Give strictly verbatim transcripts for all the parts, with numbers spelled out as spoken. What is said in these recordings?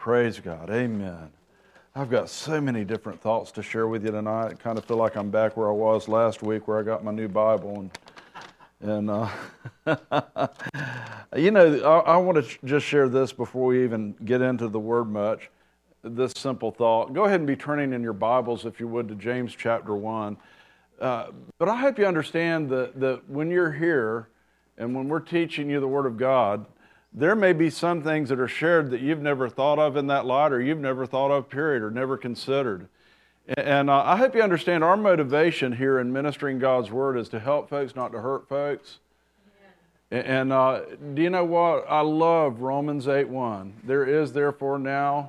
Praise God. Amen. I've got so many different thoughts to share with you tonight. I kind of feel like I'm back where I was last week, where I got my new Bible. And, and uh, you know, I, I want to just share this before we even get into the Word much. This simple thought. Go ahead and be turning in your Bibles, if you would, to James chapter one. Uh, but I hope you understand that, that when you're here and when we're teaching you the Word of God, there may be some things that are shared that you've never thought of in that light, or you've never thought of, period, or never considered. And uh, I hope you understand our motivation here in ministering God's Word is to help folks, not to hurt folks. Amen. And uh, do you know what? I love Romans eight one. There is therefore now,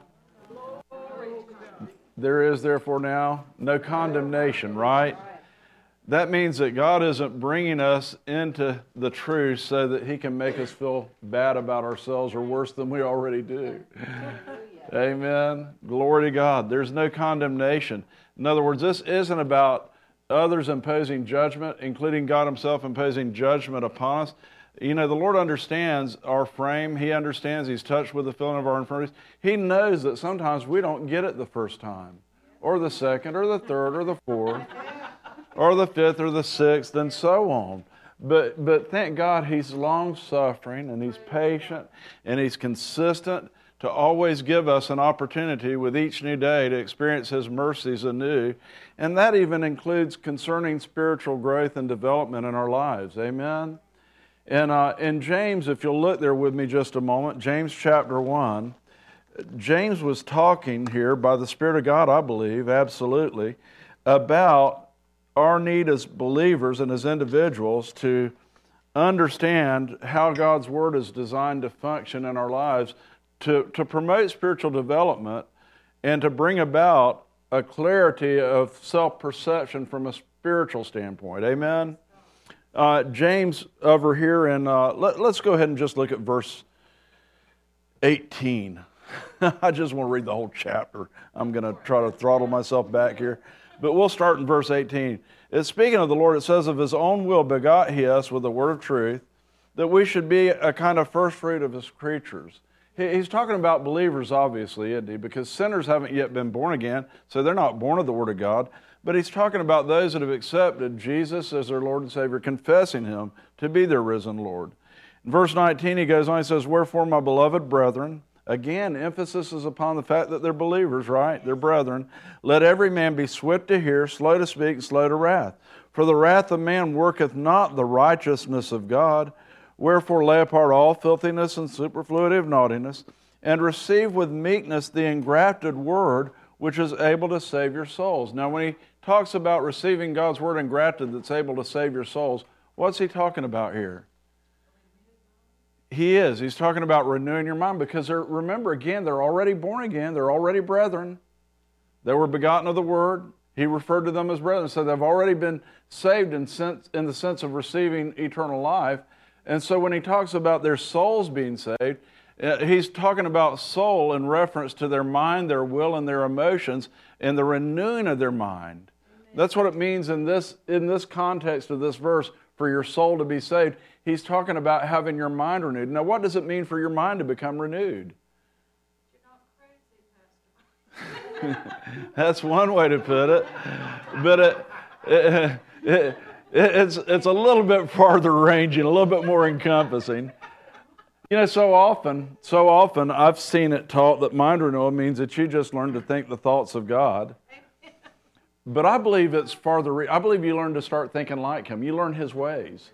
there is therefore now no condemnation, right? That means that God isn't bringing us into the truth so that He can make us feel bad about ourselves or worse than we already do. Amen. Glory to God. There's no condemnation. In other words, this isn't about others imposing judgment, including God Himself imposing judgment upon us. You know, the Lord understands our frame. He understands. He's touched with the feeling of our infirmities. He knows that sometimes we don't get it the first time, or the second, or the third, or the fourth, or the fifth, or the sixth, and so on. But but thank God He's long-suffering, and He's patient, and He's consistent to always give us an opportunity with each new day to experience His mercies anew. And that even includes concerning spiritual growth and development in our lives. Amen? And uh, in James, if you'll look there with me just a moment, James chapter one, James was talking here by the Spirit of God, I believe, absolutely, about our need as believers and as individuals to understand how God's Word is designed to function in our lives to, to promote spiritual development and to bring about a clarity of self-perception from a spiritual standpoint. Amen? Uh, James over here, in, uh, let, let's go ahead and just look at verse eighteen. I just want to read the whole chapter. I'm going to try to throttle myself back here. But we'll start in verse eighteen. It's speaking of the Lord, it says, of His own will begot He us with the word of truth, that we should be a kind of first fruit of His creatures. He's talking about believers, obviously, isn't he? Because sinners haven't yet been born again, so they're not born of the Word of God. But He's talking about those that have accepted Jesus as their Lord and Savior, confessing Him to be their risen Lord. In verse nineteen, he goes on, he says, wherefore, my beloved brethren, again, emphasis is upon the fact that they're believers, right? They're brethren. Let every man be swift to hear, slow to speak, and slow to wrath. For the wrath of man worketh not the righteousness of God. Wherefore lay apart all filthiness and superfluity of naughtiness, and receive with meekness the engrafted word, which is able to save your souls. Now, when he talks about receiving God's word engrafted that's able to save your souls, what's he talking about here? He is. He's talking about renewing your mind, because they're, remember, again, they're already born again. They're already brethren. They were begotten of the Word. He referred to them as brethren. So they've already been saved in, sense, in the sense of receiving eternal life. And so when he talks about their souls being saved, he's talking about soul in reference to their mind, their will, and their emotions, and the renewing of their mind. That's what it means in this, in this context of this verse, for your soul to be saved. He's talking about having your mind renewed. Now, what does it mean for your mind to become renewed? You're not crazy, Pastor. That's one way to put it. But it, it, it, it's, it's a little bit farther ranging, a little bit more encompassing. You know, so often, so often I've seen it taught that mind renewal means that you just learn to think the thoughts of God. But I believe it's farther. I believe you learn to start thinking like Him. You learn His ways.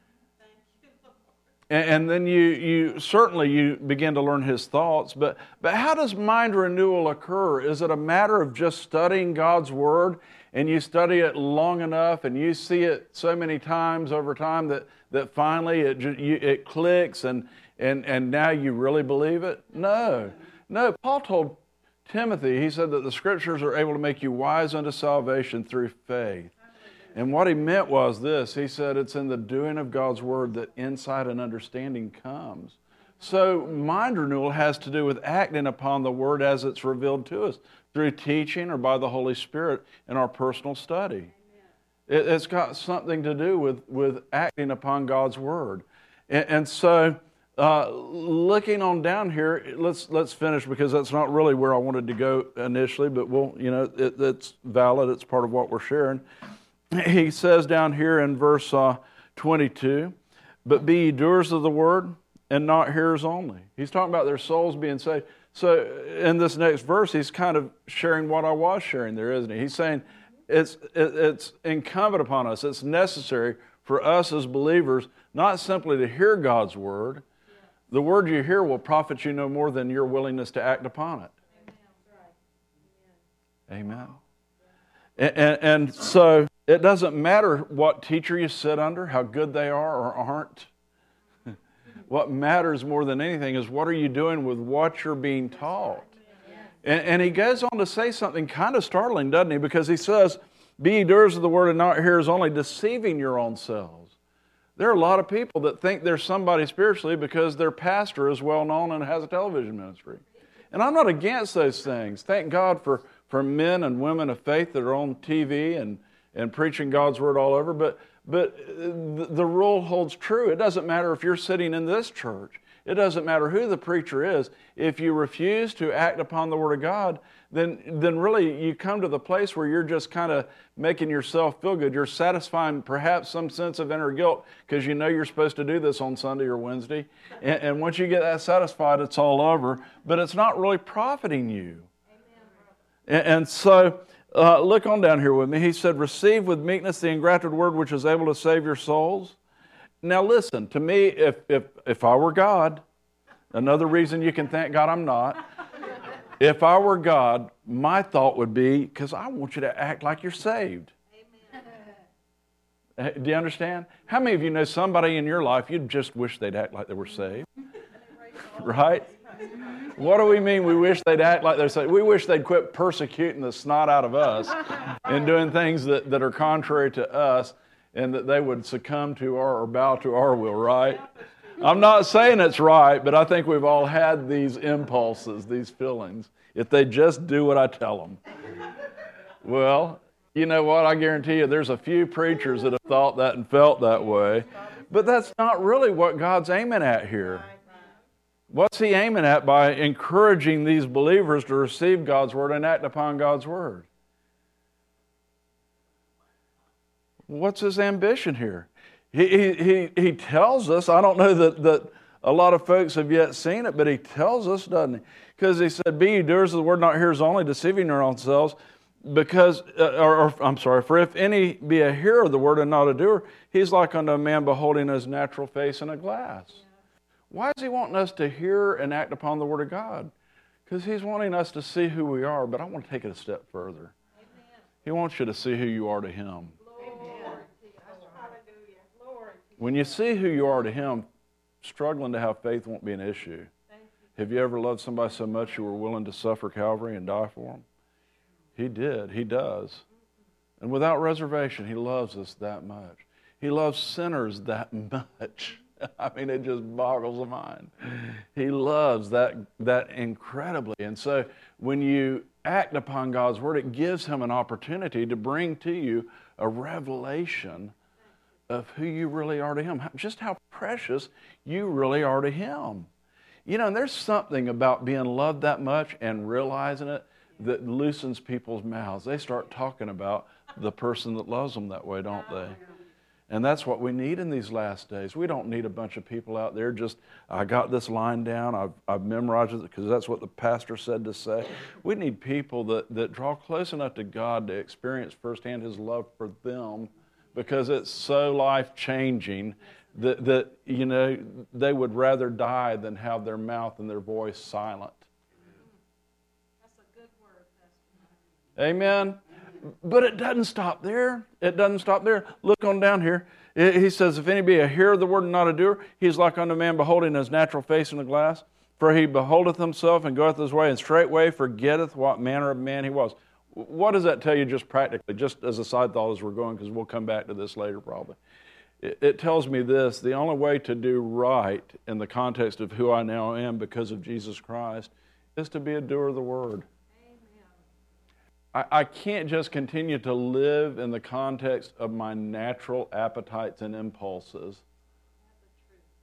And, and then you, you certainly you begin to learn His thoughts. But, but how does mind renewal occur? Is it a matter of just studying God's Word, and you study it long enough and you see it so many times over time that, that finally it, you, it clicks and, and, and now you really believe it? No. No, Paul told Timothy, he said that the Scriptures are able to make you wise unto salvation through faith. And what he meant was this. He said it's in the doing of God's Word that insight and understanding comes. So mind renewal has to do with acting upon the Word as it's revealed to us through teaching or by the Holy Spirit in our personal study. It, it's got something to do with, with acting upon God's Word. And, and so Uh, looking on down here, let's let's finish because that's not really where I wanted to go initially, but we'll, you know, it, it's valid. It's part of what we're sharing. He says down here in verse uh, twenty-two, but be ye doers of the word and not hearers only. He's talking about their souls being saved. So in this next verse, he's kind of sharing what I was sharing there, isn't he? He's saying it's it, it's incumbent upon us, it's necessary for us as believers not simply to hear God's word. The word you hear will profit you no more than your willingness to act upon it. Amen. And, and, and so it doesn't matter what teacher you sit under, how good they are or aren't. What matters more than anything is what are you doing with what you're being taught. And, and he goes on to say something kind of startling, doesn't he? Because he says, be ye doers of the word and not hearers only, deceiving your own selves. There are a lot of people that think they're somebody spiritually because their pastor is well known and has a television ministry. And I'm not against those things. Thank God for, for men and women of faith that are on T V and, and preaching God's word all over. But, but the, the rule holds true. It doesn't matter if you're sitting in this church. It doesn't matter who the preacher is. If you refuse to act upon the word of God, then, then really you come to the place where you're just kind of making yourself feel good. You're satisfying perhaps some sense of inner guilt because you know you're supposed to do this on Sunday or Wednesday. And, and once you get that satisfied, it's all over. But it's not really profiting you. And, and so uh, look on down here with me. He said, receive with meekness the engrafted word which is able to save your souls. Now listen, to me, if, if, if I were God, another reason you can thank God I'm not, if I were God, my thought would be, because I want you to act like you're saved. Amen. Do you understand? How many of you know somebody in your life you'd just wish they'd act like they were saved? Right? What do we mean we wish they'd act like they're saved? We wish they'd quit persecuting the snot out of us and doing things that, that are contrary to us, and that they would succumb to our, or bow to our will, right? I'm not saying it's right, but I think we've all had these impulses, these feelings, if they just do what I tell them. Well, you know what? I guarantee you there's a few preachers that have thought that and felt that way, but that's not really what God's aiming at here. What's he aiming at by encouraging these believers to receive God's word and act upon God's word? What's his ambition here? He, he, he tells us, I don't know that, that a lot of folks have yet seen it, but he tells us, doesn't he? Because he said, be ye doers of the word, not hearers only, deceiving your own selves. Because, uh, or, or I'm sorry, for if any be a hearer of the word and not a doer, he's like unto a man beholding his natural face in a glass. Why is he wanting us to hear and act upon the word of God? Because he's wanting us to see who we are, but I want to take it a step further. Amen. He wants you to see who you are to him. When you see who you are to him, struggling to have faith won't be an issue. Have you ever loved somebody so much you were willing to suffer Calvary and die for them? He did. He does. And without reservation, he loves us that much. He loves sinners that much. I mean, it just boggles the mind. He loves that, that incredibly. And so when you act upon God's word, it gives him an opportunity to bring to you a revelation of who you really are to him, just how precious you really are to him. You know, and there's something about being loved that much and realizing it that loosens people's mouths. They start talking about the person that loves them that way, don't they? And that's what we need in these last days. We don't need a bunch of people out there just, I got this line down, I've, I've memorized it because that's what the pastor said to say. We need people that, that draw close enough to God to experience firsthand his love for them, because it's so life-changing that, that, you know, they would rather die than have their mouth and their voice silent. That's a good word, Pastor. Amen. But it doesn't stop there. It doesn't stop there. Look on down here. He says, if any be a hearer of the word and not a doer, he is like unto a man beholding his natural face in a glass. For he beholdeth himself and goeth his way, and straightway forgetteth what manner of man he was. What does that tell you just practically, just as a side thought as we're going, because we'll come back to this later probably. It, it tells me this: the only way to do right in the context of who I now am because of Jesus Christ is to be a doer of the word. Amen. I, I can't just continue to live in the context of my natural appetites and impulses.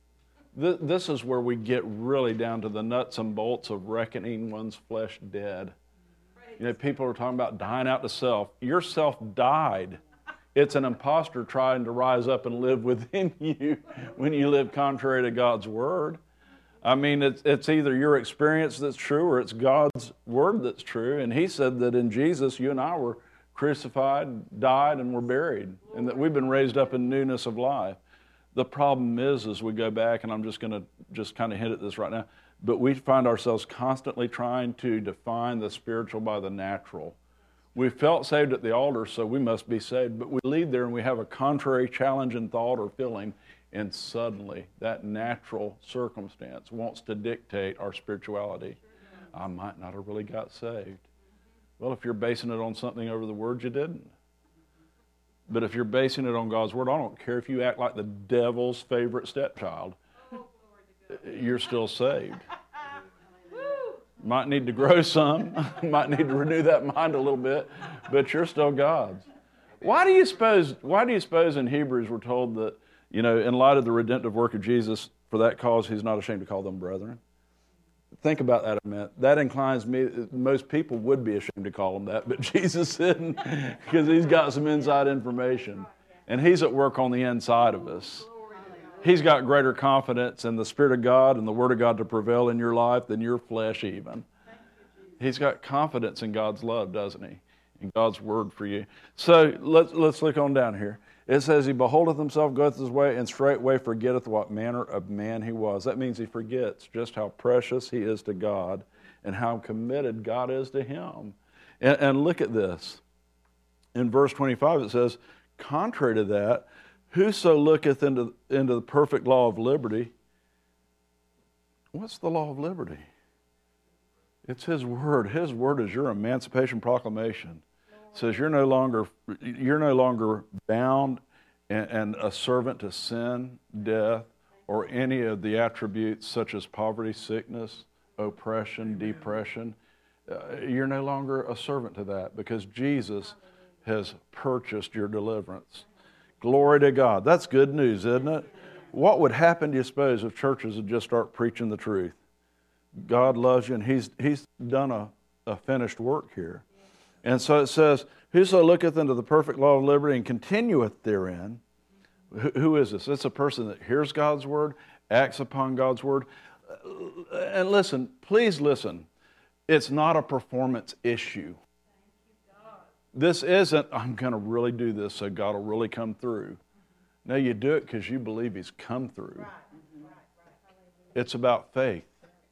Th- this is where we get really down to the nuts and bolts of reckoning one's flesh dead. You know, people are talking about dying out to self. Your self died. It's an imposter trying to rise up and live within you when you live contrary to God's word. I mean, it's, it's either your experience that's true or it's God's word that's true. And he said that in Jesus, you and I were crucified, died, and were buried, and that we've been raised up in newness of life. The problem is, as we go back, and I'm just going to just kind of hint at this right now, but we find ourselves constantly trying to define the spiritual by the natural. We felt saved at the altar, so we must be saved. But we leave there and we have a contrary challenge in thought or feeling, and suddenly that natural circumstance wants to dictate our spirituality. I might not have really got saved. Well, if you're basing it on something over the Word, you didn't. But if you're basing it on God's Word, I don't care if you act like the devil's favorite stepchild, you're still saved. Might need to grow some, might need to renew that mind a little bit, but you're still God's. Why do you suppose, why do you suppose in Hebrews we're told that, you know, in light of the redemptive work of Jesus, for that cause he's not ashamed to call them brethren? Think about that a minute. That inclines me, most people would be ashamed to call them that, but Jesus didn't, because he's got some inside information. And he's at work on the inside of us. He's got greater confidence in the Spirit of God and the Word of God to prevail in your life than your flesh even. He's got confidence in God's love, doesn't he? In God's Word for you. So let's, let's look on down here. It says, he beholdeth himself, goeth his way, and straightway forgetteth what manner of man he was. That means he forgets just how precious he is to God and how committed God is to him. And, and look at this. In verse twenty-five it says, contrary to that, whoso looketh into, into the perfect law of liberty. What's the law of liberty? It's his word. His word is your emancipation proclamation. It says you're no longer you're no longer bound and, and a servant to sin, death, or any of the attributes such as poverty, sickness, oppression, depression. Uh, you're no longer a servant to that because Jesus has purchased your deliverance. Glory to God. That's good news, isn't it? What would happen, do you suppose, if churches would just start preaching the truth? God loves you, and he's, he's done a, a finished work here. And so it says, whoso looketh into the perfect law of liberty and continueth therein. Who, who is this? It's a person that hears God's word, acts upon God's word. And listen, please listen. It's not a performance issue. This isn't, I'm going to really do this so God will really come through. No, you do it because you believe he's come through. It's about faith.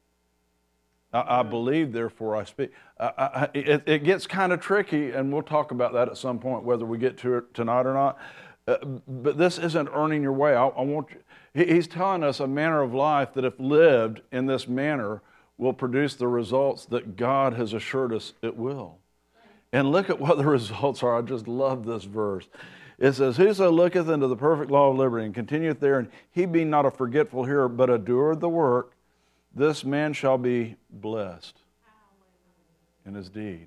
I, I believe, therefore I speak. I, I, it, it gets kind of tricky, and we'll talk about that at some point, whether we get to it tonight or not. Uh, but this isn't earning your way. I, I want you, he, he's telling us a manner of life that if lived in this manner will produce the results that God has assured us it will. And look at what the results are. I just love this verse. It says, whoso looketh into the perfect law of liberty and continueth there, and he be not a forgetful hearer, but a doer of the work, this man shall be blessed in his deed.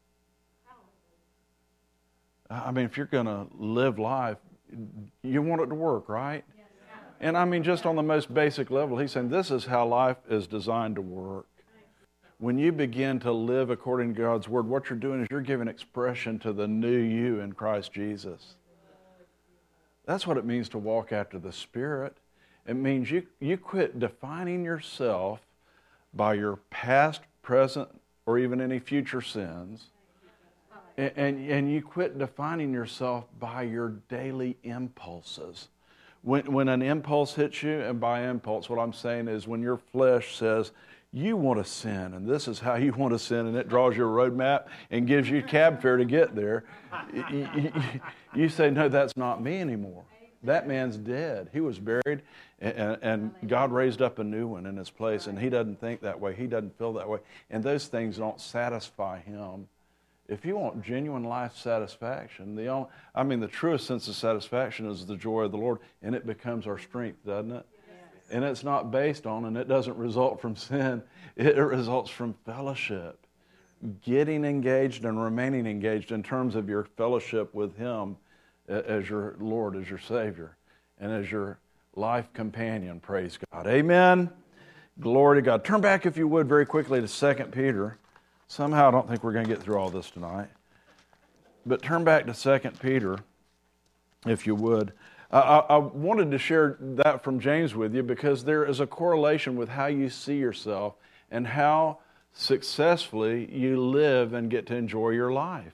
I mean, if you're going to live life, you want it to work, right? And I mean, just on the most basic level, he's saying this is how life is designed to work. When you begin to live according to God's word, what you're doing is you're giving expression to the new you in Christ Jesus. That's what it means to walk after the Spirit. It means you, you quit defining yourself by your past, present, or even any future sins. And, and, and you quit defining yourself by your daily impulses. When, when an impulse hits you, and by impulse, what I'm saying is when your flesh says, you want to sin, and this is how you want to sin, and it draws you a roadmap and gives you cab fare to get there. You, you, you say, no, that's not me anymore. That man's dead. He was buried, and, and God raised up a new one in his place, and he doesn't think that way. He doesn't feel that way, and those things don't satisfy him. If you want genuine life satisfaction, the only, I mean, the truest sense of satisfaction is the joy of the Lord, and it becomes our strength, doesn't it? And it's not based on, and it doesn't result from sin. It results from fellowship. Getting engaged and remaining engaged in terms of your fellowship with him as your Lord, as your Savior, and as your life companion. Praise God. Amen. Glory to God. Turn back, if you would, very quickly to Second Peter. Somehow I don't think we're going to get through all this tonight. But turn back to Second Peter, if you would. I, I wanted to share that from James with you because there is a correlation with how you see yourself and how successfully you live and get to enjoy your life.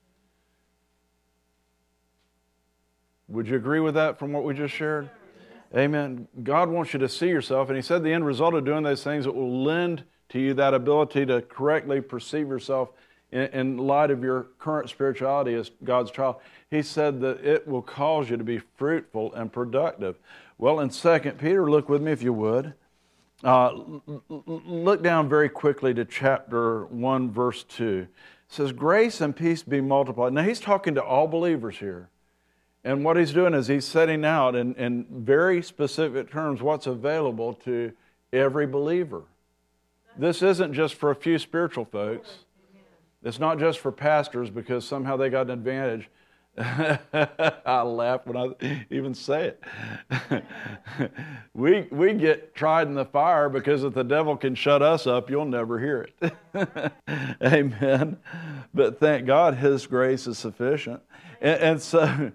Would you agree with that from what we just shared? Amen. God wants you to see yourself, and He said the end result of doing those things, it will lend to you that ability to correctly perceive yourself in, in light of your current spirituality as God's child. He said that it will cause you to be fruitful and productive. Well, in Second Peter, look with me if you would. Uh, look down very quickly to chapter one, verse two. It says, grace and peace be multiplied. Now, he's talking to all believers here. And what he's doing is he's setting out in, in very specific terms what's available to every believer. This isn't just for a few spiritual folks. It's not just for pastors because somehow they got an advantage. I laugh when I even say it. we we get tried in the fire because if the devil can shut us up, you'll never hear it. Amen. But thank God His grace is sufficient. And, and so,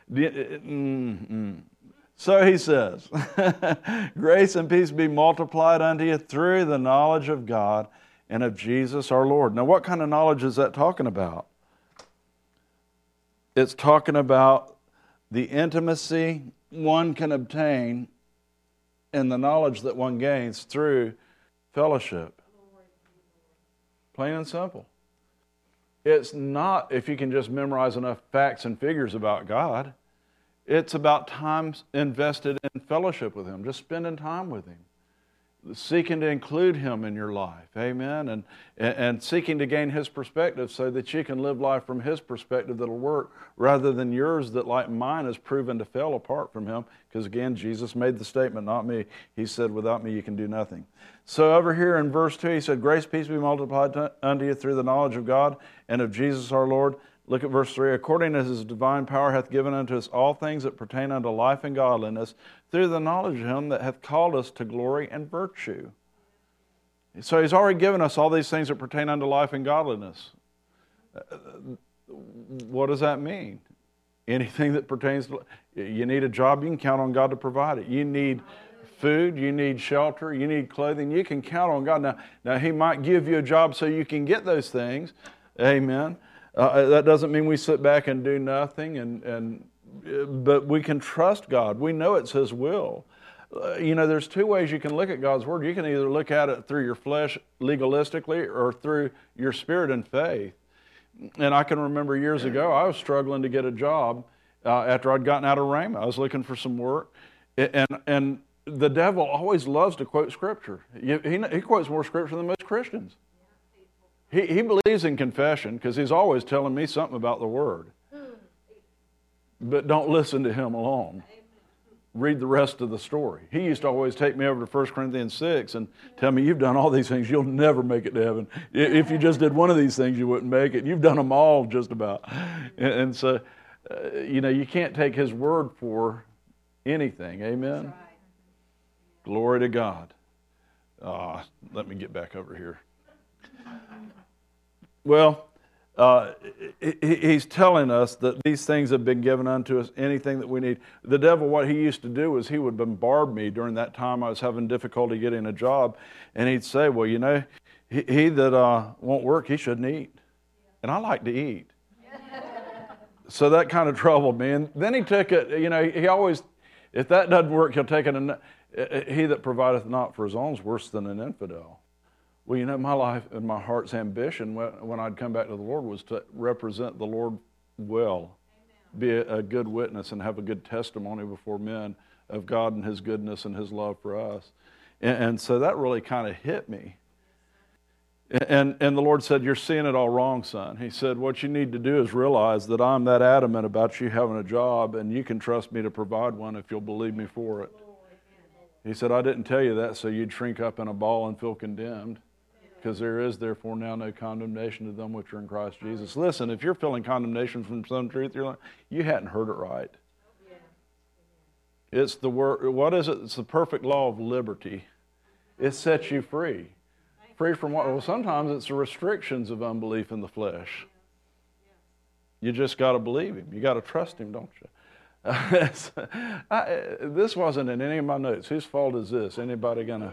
so He says, grace and peace be multiplied unto you through the knowledge of God and of Jesus our Lord. Now, what kind of knowledge is that talking about? It's talking about the intimacy one can obtain and the knowledge that one gains through fellowship. Plain and simple. It's not if you can just memorize enough facts and figures about God. It's about time invested in fellowship with Him, just spending time with Him. Seeking to include Him in your life, amen, and, and seeking to gain His perspective so that you can live life from His perspective that'll work rather than yours that, like mine, has proven to fail apart from Him. Because again, Jesus made the statement, not me. He said, without me you can do nothing. So over here in verse two, He said, grace, peace be multiplied unto you through the knowledge of God and of Jesus our Lord. Look at verse three. According as His divine power hath given unto us all things that pertain unto life and godliness, through the knowledge of Him that hath called us to glory and virtue. So He's already given us all these things that pertain unto life and godliness. What does that mean? Anything that pertains to... You need a job, you can count on God to provide it. You need food, you need shelter, you need clothing, you can count on God. Now, now He might give you a job so you can get those things. Amen. Uh, that doesn't mean we sit back and do nothing, and, and but we can trust God. We know it's His will. Uh, you know, there's two ways you can look at God's Word. You can either look at it through your flesh legalistically or through your spirit and faith. And I can remember years ago, I was struggling to get a job uh, after I'd gotten out of Rhema. I was looking for some work, and and the devil always loves to quote Scripture. He, he quotes more Scripture than most Christians. He, he believes in confession because he's always telling me something about the Word. But don't listen to him alone. Read the rest of the story. He used to always take me over to First Corinthians six and tell me, you've done all these things, you'll never make it to heaven. If you just did one of these things, you wouldn't make it. You've done them all just about. And, and so, uh, you know, you can't take his word for anything. Amen? Right. Glory to God. Uh, let me get back over here. Well, uh, he, he's telling us that these things have been given unto us, anything that we need. The devil, what he used to do was he would bombard me during that time I was having difficulty getting a job, and he'd say, well, you know, he, he that uh, won't work, he shouldn't eat. And I like to eat. So that kind of troubled me. And then he took it, you know, he always, if that doesn't work, he'll take it, and he that provideth not for his own is worse than an infidel. Well, you know, my life and my heart's ambition when I'd come back to the Lord was to represent the Lord well, Amen. Be a good witness and have a good testimony before men of God and His goodness and His love for us. And, and so that really kind of hit me. And, and the Lord said, you're seeing it all wrong, son. He said, what you need to do is realize that I'm that adamant about you having a job, and you can trust me to provide one if you'll believe me for it. He said, I didn't tell you that so you'd shrink up in a ball and feel condemned. Because there is therefore now no condemnation to them which are in Christ Jesus. Listen, if you're feeling condemnation from some truth, you're like, you hadn't heard it right. It's the word, what is it? It's the perfect law of liberty. It sets you free. Free from what? Well, sometimes it's the restrictions of unbelief in the flesh. You just got to believe Him. You got to trust Him, don't you? I, this wasn't in any of my notes. Whose fault is this? Anybody gonna?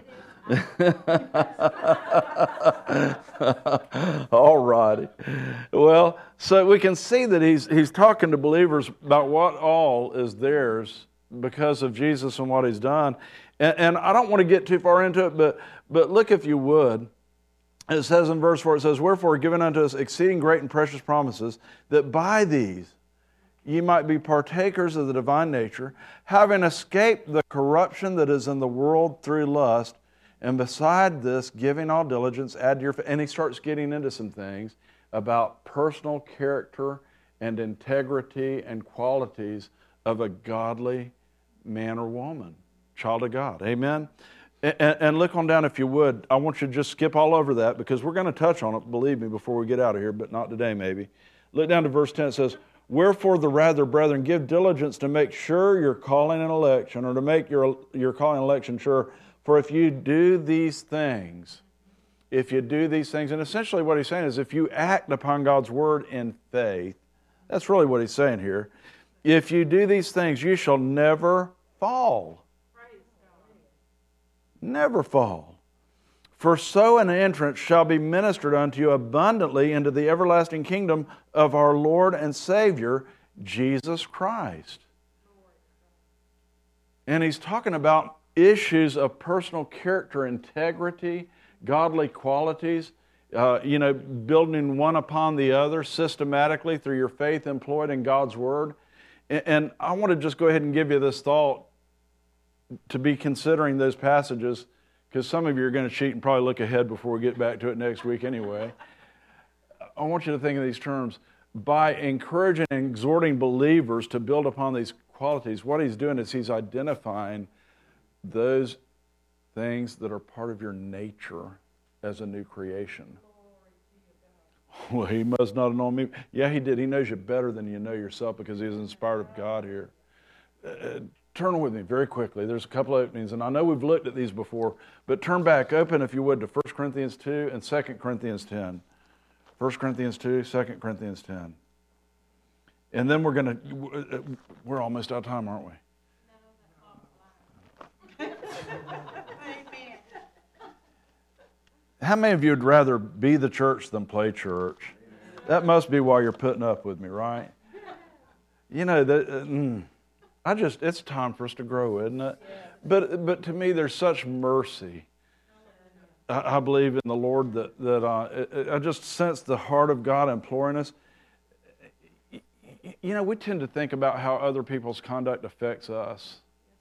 All righty. Well, so we can see that he's he's talking to believers about what all is theirs because of Jesus and what He's done. And, and I don't want to get too far into it, but but look if you would. It says in verse four, it says, "Wherefore given unto us exceeding great and precious promises, that by these ye might be partakers of the divine nature, having escaped the corruption that is in the world through lust, and beside this, giving all diligence, add to your faith." And he starts getting into some things about personal character and integrity and qualities of a godly man or woman, child of God. Amen? And, and look on down if you would. I want you to just skip all over that because we're going to touch on it, believe me, before we get out of here, but not today maybe. Look down to verse ten. It says, "Wherefore the rather, brethren, give diligence to make sure your calling and election, or to make your, your calling and election sure. For if you do these things," if you do these things, and essentially what he's saying is if you act upon God's word in faith, that's really what he's saying here. If you do these things, you shall never fall. Never fall. "For so an entrance shall be ministered unto you abundantly into the everlasting kingdom of our Lord and Savior, Jesus Christ." And he's talking about issues of personal character, integrity, godly qualities, uh, you know, building one upon the other systematically through your faith employed in God's Word. And, and I want to just go ahead and give you this thought to be considering those passages, because some of you are going to cheat and probably look ahead before we get back to it next week anyway. I want you to think of these terms. By encouraging and exhorting believers to build upon these qualities, what he's doing is he's identifying those things that are part of your nature as a new creation. Well, he must not have known me. Yeah, he did. He knows you better than you know yourself because he was inspired of God here. Uh, turn with me very quickly. There's a couple of openings, and I know we've looked at these before, but turn back, open if you would, to First Corinthians two and Second Corinthians ten. First Corinthians two, Second Corinthians ten. And then we're going to, we're almost out of time, aren't we? How many of you would rather be the church than play church? That must be why you're putting up with me, right? You know, that, uh, mm, I just, it's time for us to grow, isn't it? But but to me, there's such mercy. I, I believe in the Lord that, that uh, I just sense the heart of God imploring us. You know, we tend to think about how other people's conduct affects us.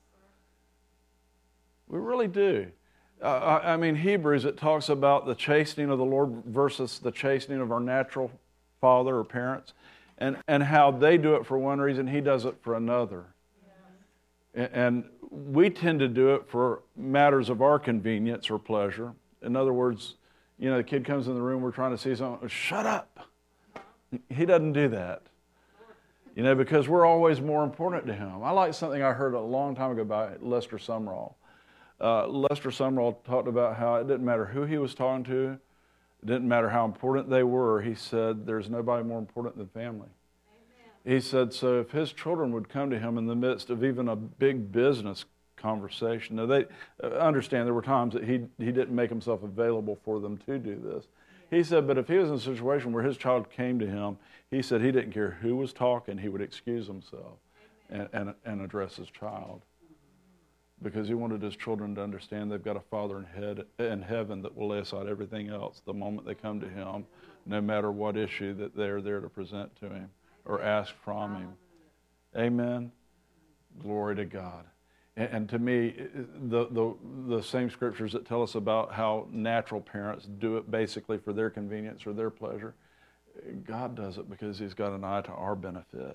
We really do. Uh, I, I mean, Hebrews, it talks about the chastening of the Lord versus the chastening of our natural father or parents, and, and how they do it for one reason, he does it for another. Yeah. And, and we tend to do it for matters of our convenience or pleasure. In other words, you know, the kid comes in the room, we're trying to see something, shut up. He doesn't do that. You know, because we're always more important to him. I like something I heard a long time ago by Lester Sumrall. Uh, Lester Sumrall talked about how it didn't matter who he was talking to, it didn't matter how important they were. He said, there's nobody more important than family. Amen. He said, so if his children would come to him in the midst of even a big business conversation, now they uh, understand there were times that he, he didn't make himself available for them to do this. Yeah. He said, but if he was in a situation where his child came to him, he said he didn't care who was talking, he would excuse himself and, and, and address his child. Because he wanted his children to understand they've got a Father in, head, in heaven that will lay aside everything else the moment they come to him, no matter what issue that they're there to present to him or ask from him. Amen? Glory to God. And, and to me, the, the, the same scriptures that tell us about how natural parents do it basically for their convenience or their pleasure, God does it because he's got an eye to our benefit.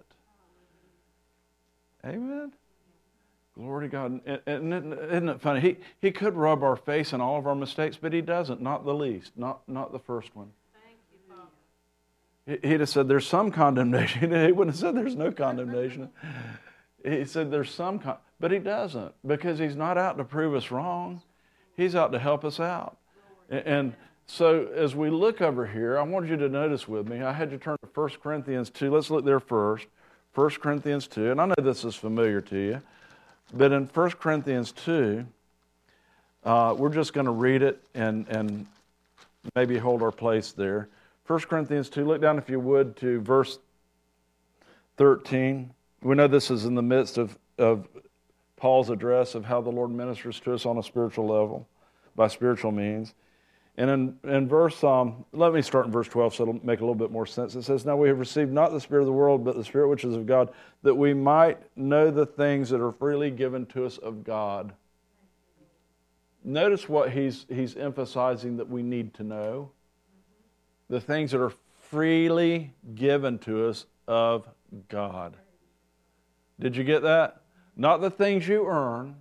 Amen? Glory to God. And isn't it funny? He, he could rub our face in all of our mistakes, but he doesn't, not the least, not, not the first one. Thank you, Father. He'd have said there's some condemnation. He wouldn't have said there's no condemnation. He said there's some, con- but he doesn't, because he's not out to prove us wrong. He's out to help us out. And, and so as we look over here, I want you to notice with me, I had you turn to First Corinthians two. Let's look there first. First Corinthians two, and I know this is familiar to you, but in First Corinthians two, uh, we're just going to read it and, and maybe hold our place there. First Corinthians two, look down if you would to verse thirteen. We know this is in the midst of, of Paul's address of how the Lord ministers to us on a spiritual level, by spiritual means. And in, in verse, um, let me start in verse twelve so it'll make a little bit more sense. It says, now we have received not the spirit of the world, but the Spirit which is of God, that we might know the things that are freely given to us of God. Notice what he's, he's emphasizing that we need to know. The things that are freely given to us of God. Did you get that? Not the things you earn.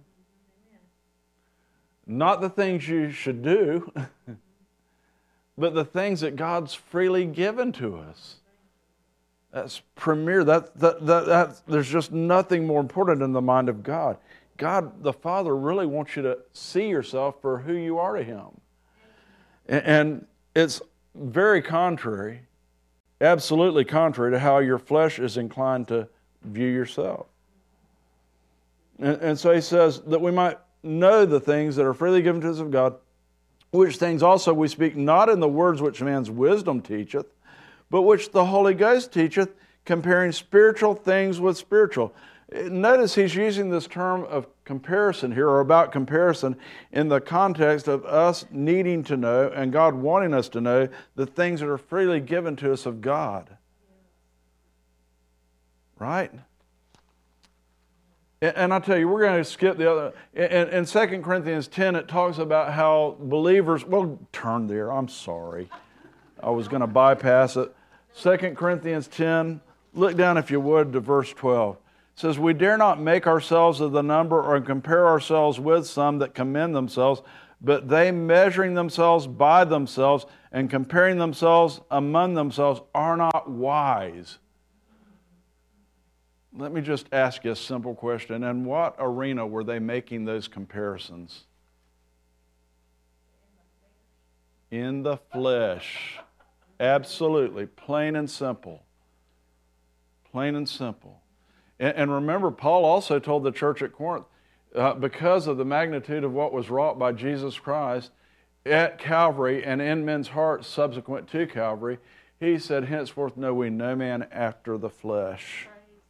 Not the things you should do. But the things that God's freely given to us. That's premier. That, that, that, that, there's just nothing more important in the mind of God. God, the Father, really wants you to see yourself for who you are to Him. And, and it's very contrary, absolutely contrary to how your flesh is inclined to view yourself. And, and so he says that we might know the things that are freely given to us of God, which things also we speak not in the words which man's wisdom teacheth, but which the Holy Ghost teacheth, comparing spiritual things with spiritual. Notice he's using this term of comparison here, or about comparison, in the context of us needing to know and God wanting us to know the things that are freely given to us of God. Right? And I tell you, we're going to skip the other. In, in Second Corinthians ten, it talks about how believers, well, turn there, I'm sorry. I was going to bypass it. Second Corinthians ten, look down if you would to verse twelve. It says, we dare not make ourselves of the number or compare ourselves with some that commend themselves, but they measuring themselves by themselves and comparing themselves among themselves are not wise. Let me just ask you a simple question. In what arena were they making those comparisons? In the flesh. Absolutely. Plain and simple. Plain and simple. And, and remember, Paul also told the church at Corinth, uh, because of the magnitude of what was wrought by Jesus Christ at Calvary and in men's hearts subsequent to Calvary, he said, henceforth know we no man after the flesh.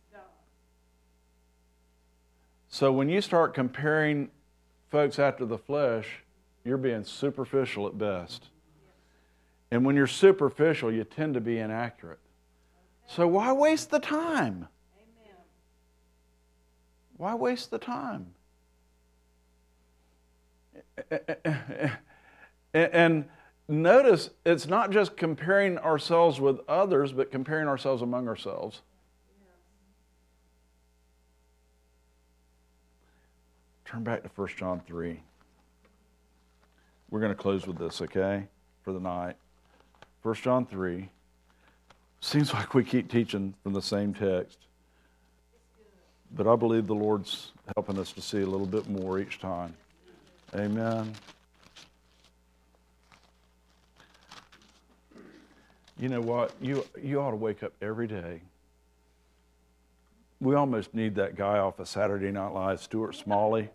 So when you start comparing folks after the flesh, you're being superficial at best. And when you're superficial, you tend to be inaccurate. So why waste the time? Amen. Why waste the time? And notice, it's not just comparing ourselves with others, but comparing ourselves among ourselves. Turn back to First John three. We're going to close with this, okay, for the night. First John three. Seems like we keep teaching from the same text. But I believe the Lord's helping us to see a little bit more each time. Amen. You know what? You, you ought to wake up every day. We almost need that guy off of Saturday Night Live, Stuart Smalley.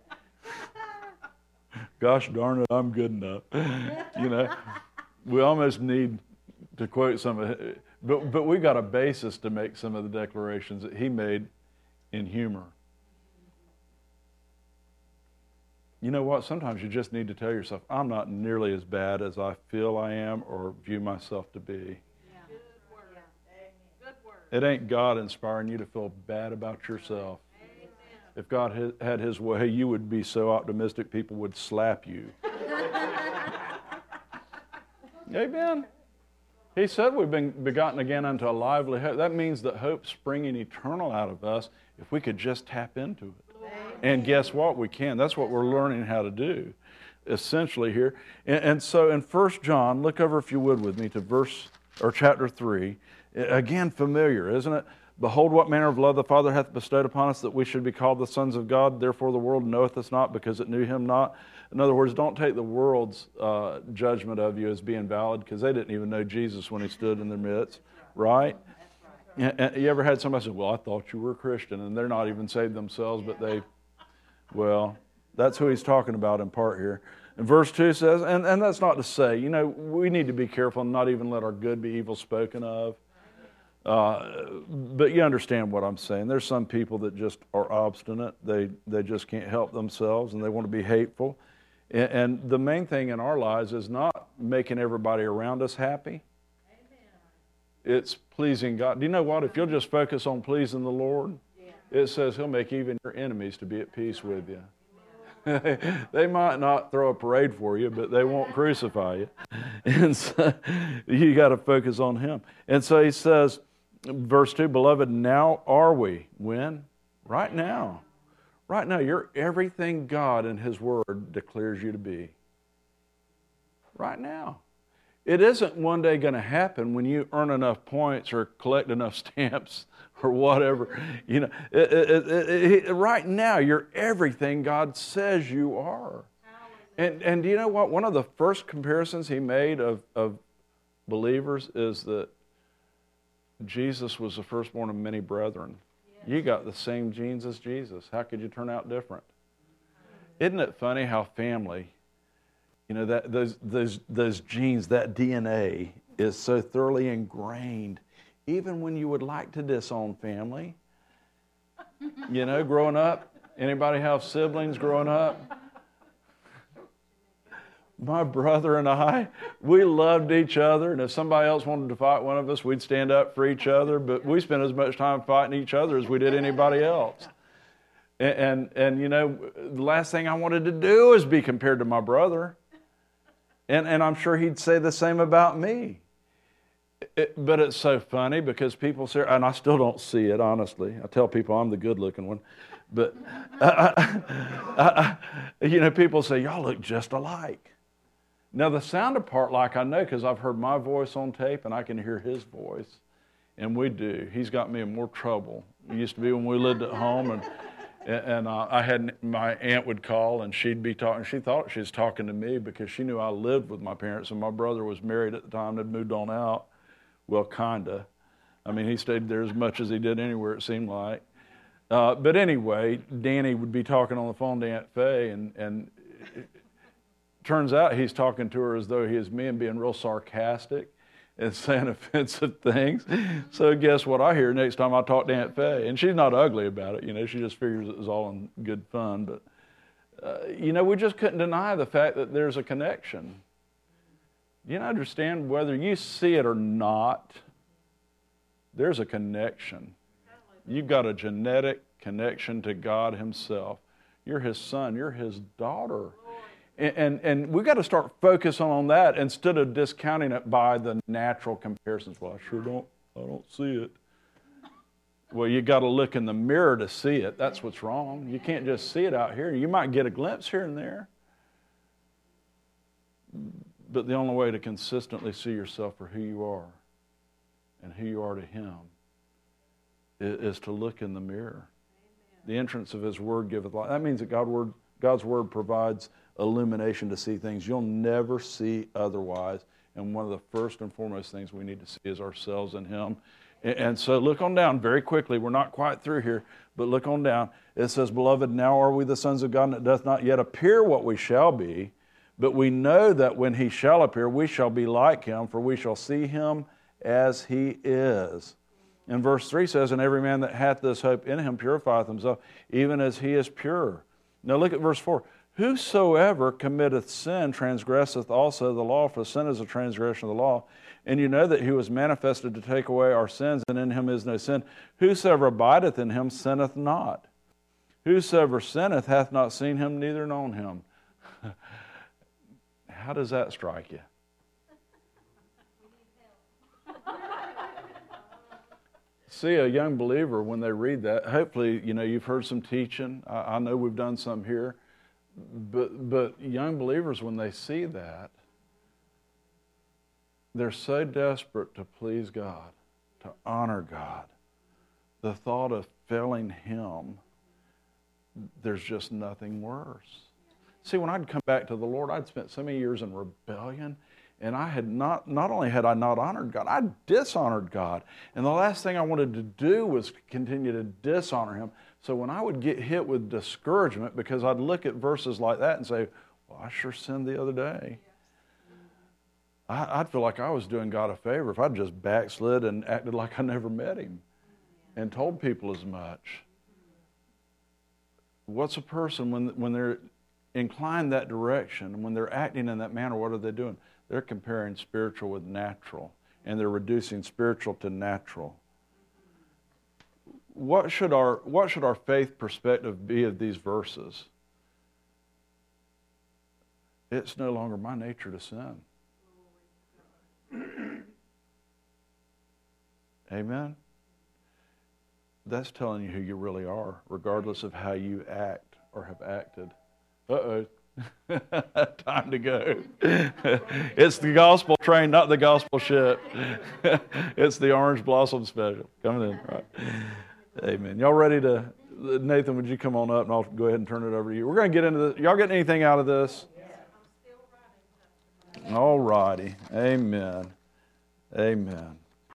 Gosh darn it, I'm good enough. You know, we almost need to quote some of it. But, but we got a basis to make some of the declarations that he made in humor. You know what? Sometimes you just need to tell yourself, I'm not nearly as bad as I feel I am or view myself to be. It ain't God inspiring you to feel bad about yourself. Amen. If God had His way, you would be so optimistic people would slap you. Amen. He said we've been begotten again unto a lively hope. That means that hope's springing eternal out of us if we could just tap into it. Amen. And guess what? We can. That's what we're learning how to do, essentially here. And, and so in First John, look over if you would with me to verse or chapter three. Again, familiar, isn't it? Behold, what manner of love the Father hath bestowed upon us, that we should be called the sons of God. Therefore the world knoweth us not, because it knew him not. In other words, don't take the world's uh, judgment of you as being valid, because they didn't even know Jesus when he stood in their midst, right? And you ever had somebody say, well, I thought you were a Christian, and they're not even saved themselves, but they, well, that's who he's talking about in part here. And verse two says, and, and that's not to say, you know, we need to be careful and not even let our good be evil spoken of. Uh, but you understand what I'm saying. There's some people that just are obstinate. They they just can't help themselves, and they want to be hateful. And, and the main thing in our lives is not making everybody around us happy. It's pleasing God. Do you know what? If you'll just focus on pleasing the Lord, it says he'll make even your enemies to be at peace with you. They might not throw a parade for you, but they won't crucify you. And so you got to focus on him. And so he says, verse two, beloved, now are we. When? Right now. Right now. You're everything God in his word declares you to be. Right now. It isn't one day going to happen when you earn enough points or collect enough stamps or whatever. You know, it, it, it, it, right now, you're everything God says you are. And and do you know what? One of the first comparisons he made of, of believers is that Jesus was the firstborn of many brethren. You got the same genes as Jesus. How could you turn out different? Isn't it funny how family... You know, that those those those genes, that D N A is so thoroughly ingrained, even when you would like to disown family. You know, growing up, anybody have siblings growing up? My brother and I, we loved each other, and if somebody else wanted to fight one of us, we'd stand up for each other, but we spent as much time fighting each other as we did anybody else. And, and, and you know, the last thing I wanted to do was be compared to my brother. And, and I'm sure he'd say the same about me. It, but it's so funny because people say, and I still don't see it, honestly. I tell people I'm the good-looking one. But, uh, uh, uh, you know, people say, y'all look just alike. Now, the sounded part, like I know, because I've heard my voice on tape and I can hear his voice. And we do. He's got me in more trouble. It used to be when we lived at home, and And uh, I had, my aunt would call and she'd be talking, she thought she was talking to me because she knew I lived with my parents, and my brother was married at the time and had moved on out. Well, kinda. I mean, he stayed there as much as he did anywhere, it seemed like. Uh, but anyway, Danny would be talking on the phone to Aunt Faye, and, and it turns out he's talking to her as though he is me and being real sarcastic and saying offensive things. So guess what I hear next time I talk to Aunt Faye? And she's not ugly about it, you know, she just figures it was all in good fun. But, uh, you know, we just couldn't deny the fact that there's a connection. You understand, whether you see it or not, there's a connection. You've got a genetic connection to God himself. You're his son, you're his daughter. And, and, and we've got to start focusing on that instead of discounting it by the natural comparisons. Well, I sure don't, I don't see it. Well, you got to look in the mirror to see it. That's what's wrong. You can't just see it out here. You might get a glimpse here and there. But the only way to consistently see yourself for who you are and who you are to him is, is to look in the mirror. Amen. The entrance of his word giveth light. That means that God word, God's word provides illumination to see things you'll never see otherwise. And one of the first and foremost things we need to see is ourselves in him. And, and so look on down very quickly. We're not quite through here, but look on down. It says, beloved, now are we the sons of God, and it doth not yet appear what we shall be. But we know that when he shall appear, we shall be like him, for we shall see him as he is. And verse three says, and every man that hath this hope in him purifieth himself, even as he is pure. Now look at verse four. Whosoever committeth sin transgresseth also the law, for sin is a transgression of the law. And you know that he was manifested to take away our sins, and in him is no sin. Whosoever abideth in him sinneth not. Whosoever sinneth hath not seen him, neither known him. How does that strike you? See, a young believer, when they read that, hopefully, you know, you've heard some teaching. I, I know we've done some here. But, but young believers, when they see that, they're so desperate to please God, to honor God, the thought of failing Him, there's just nothing worse. See, when I'd come back to the Lord, I'd spent so many years in rebellion, and I had not, not only had I not honored God, I dishonored God. And the last thing I wanted to do was continue to dishonor Him. So when I would get hit with discouragement, because I'd look at verses like that and say, well, I sure sinned the other day. I, I'd feel like I was doing God a favor if I'd just backslid and acted like I never met Him and told people as much. What's a person when, when they're inclined that direction, when they're acting in that manner, what are they doing? They're comparing spiritual with natural, and they're reducing spiritual to natural. What should our, what should our faith perspective be of these verses? It's no longer my nature to sin. Amen? That's telling you who you really are, regardless of how you act or have acted. Uh-oh. Time to go. It's the gospel train, not the gospel ship. It's the orange blossom special. Coming in. Right. Amen. Y'all ready to, Nathan, would you come on up and I'll go ahead and turn it over to you. We're going to get into this. Y'all getting anything out of this? All righty. Amen. Amen.